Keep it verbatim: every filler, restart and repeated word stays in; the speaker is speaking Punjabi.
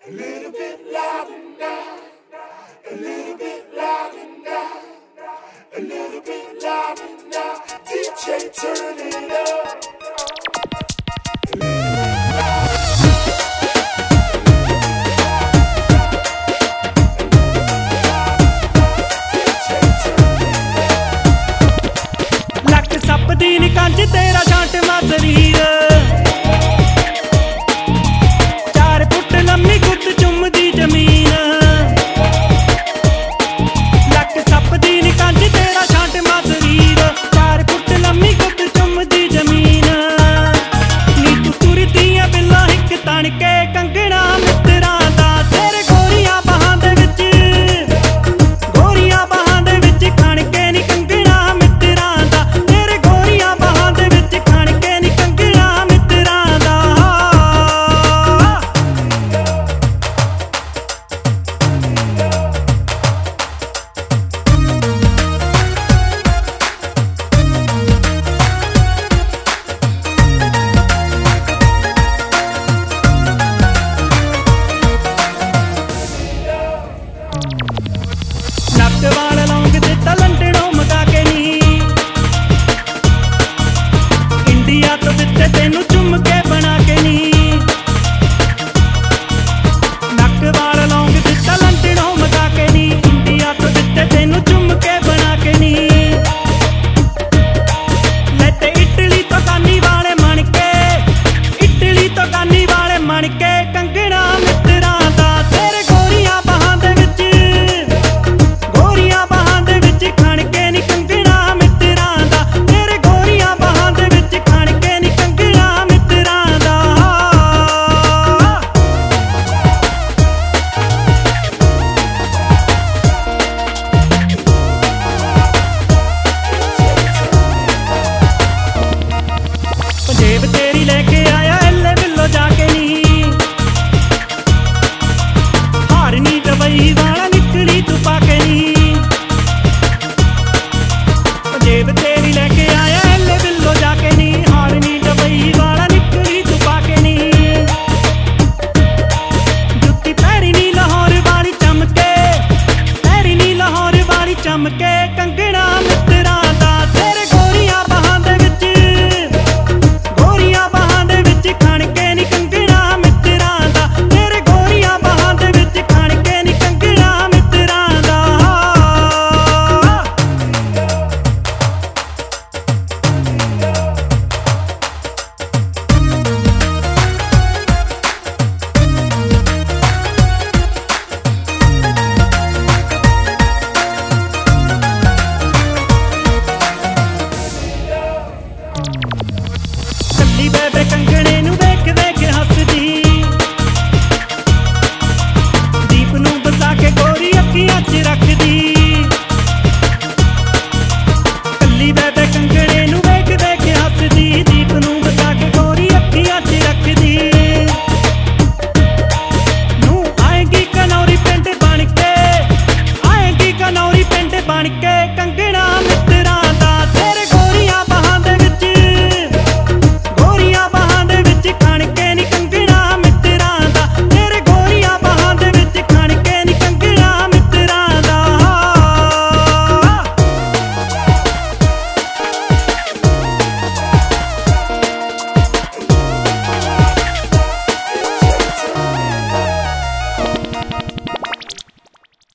A little bit louder now, a little bit louder now, a little bit louder now. D J, turn it up. ਲੱਕ ਸੱਪ ਦੀ ਨੀ ਕੰਜ ਤੇਰਾ ਛਾਂਟ ਮਾਸਰੀਰ ਚਾਰ ਫੁੱਟ ਲੰਮੀ ਗੁੱਤ ਚੁੰਮਦੀ ਜ਼ਮੀਨ। ਲੱਕ ਸੱਪ ਦੀ ਨੀ ਕੰਜ ਤੇਰਾ ਛਾਂਟ ਮਾਸਰੀਰ ਚਾਰ ਫੁੱਟ ਲੰਮੀ ਗੁੱਤ ਚੁੰਮਦੀ ਜ਼ਮੀਨ। ਨੀ ਤੂੰ ਤੁਰਦੀਆਂ ਬਿੱਲਾ ਹਿੱਕ ਤਣ ਕੇ ਕੰਗਣਾ ਮਿੱਤਰਾਂ